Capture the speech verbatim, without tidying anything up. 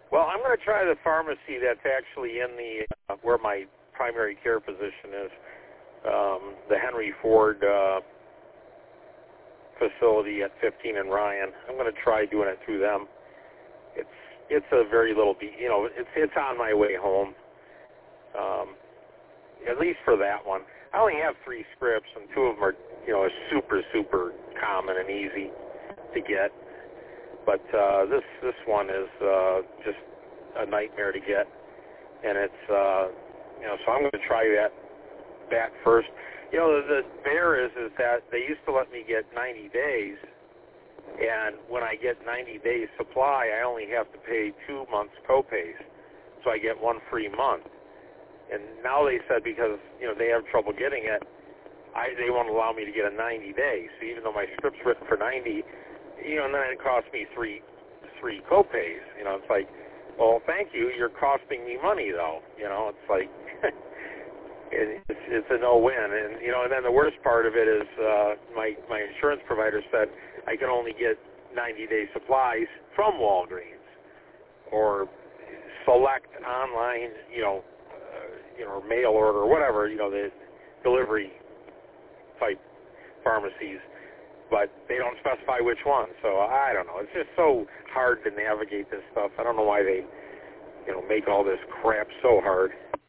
Well, I'm going to try the pharmacy that's actually in the uh, where my primary care physician is, um, the Henry Ford uh, facility at fifteen and Ryan. I'm going to try doing it through them. It's it's a very little, you know, it's it's on my way home. Um, at least for that one. I only have three scripts, and two of them are, you know, super super common and easy to get. But uh, this this one is uh, just a nightmare to get, and it's uh, you know, so I'm going to try that back first. You know, the, the bear is is that they used to let me get ninety days, and when I get ninety days supply, I only have to pay two months copays, so I get one free month. And now they said because you know they have trouble getting it, I they won't allow me to get a ninety day. So even though my script's written for ninety, you know, and then it costs me three three copays. You know, it's like, well, thank you. You're costing me money though. You know, it's like it, it's, it's a no-win. And you know, and then the worst part of it is uh, my my insurance provider said I can only get ninety day supplies from Walgreens or select online, you know, uh, you know, mail order or whatever, you know, the delivery type pharmacies. But they don't specify which one, so I don't know. It's just so hard to navigate this stuff. I don't know why they, you know, make all this crap so hard.